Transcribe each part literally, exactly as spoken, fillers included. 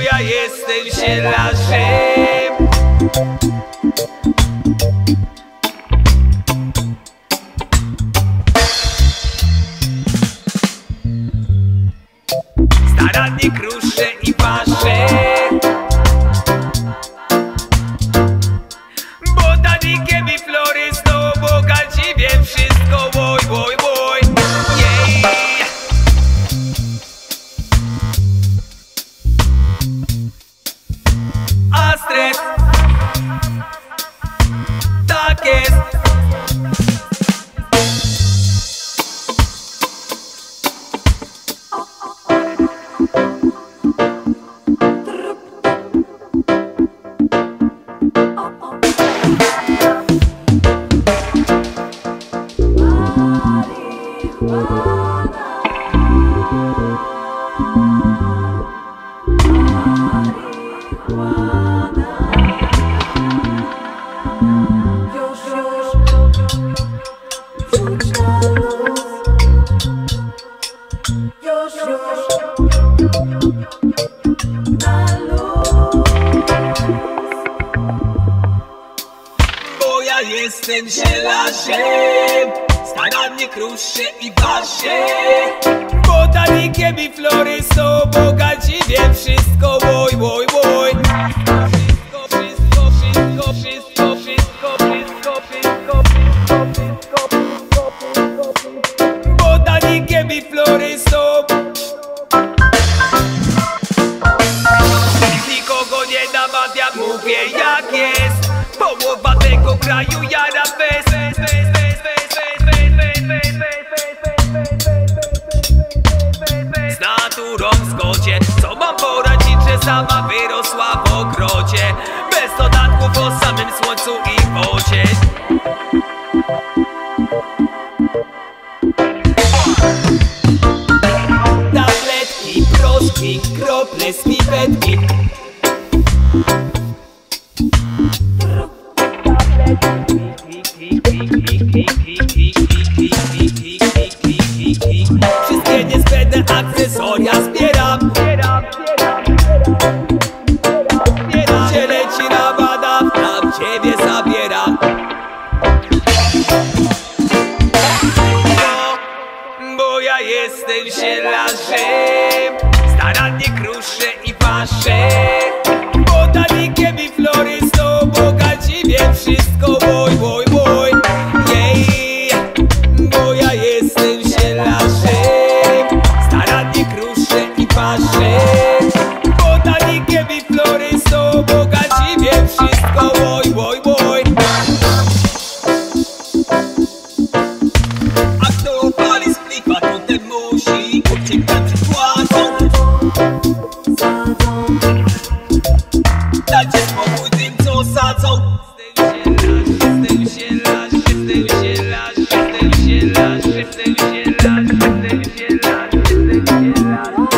ja jestem sielarzem. Starannie kruszę i paszę, botanikiem i florystą bogaci wiem wszystko, woj, woj, woj, jej. A stres, tak jest. Bo ja jestem sielarzem, starannie kruszę i paszę, botanikiem i florystą bogaci wiem wszystko, woj, woj, woj. Wszystko, wszystko, wszystko, wszystko, wszystko, wszystko, wszystko, wszystko, wszystko, wszystko, wszystko, botanikiem i florystą. Nikogo nie namawiam, mówię jak jest. Połowa tego kraju jara bez. Z naturą w zgodzie, co mam poradzić, że sama wyrosła w ogrodzie. Bez dodatków o samym słońcu i wodzie. Tabletki, proszki, krople, snippetki. Wszystkie niezbędne akcesoria zbieram. Gdzie leci nawada, tam ciebie zabieram. No, bo ja jestem sielarzem, starannie kruszę i paszę, botanikiem i florystą bogaci wiem wszystko, woj, woj, woj, jej. Bo ja jestem sielarzem, starannie kruszę i paszę, botanikiem i florystą bogaci wiem wszystko, woj, woj, woj. A kto pali z klipa, to ten musi uciekać przed płacą. Dajcie spokój tym, co sadzą. Jestem sielarzem, jestem sielarzem, jestem sielarzem, jestem sielarzem, jestem sielarzem, jestem sielarzem.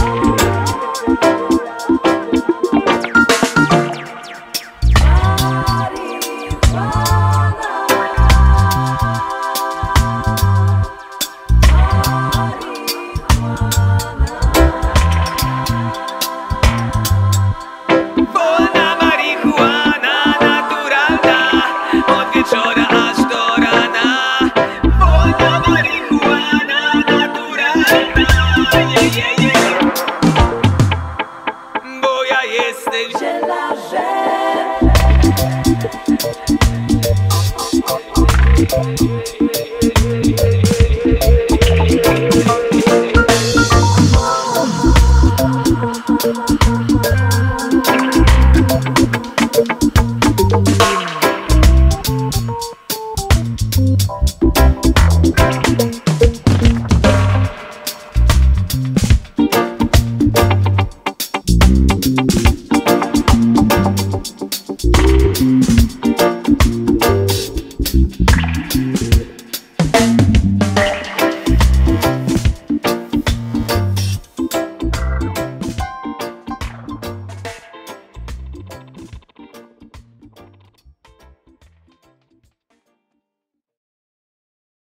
Wolna marihuana naturalna, od wieczora aż do rana. Wolna marihuana naturalna, je, je, je. Bo ja jestem sielarzem.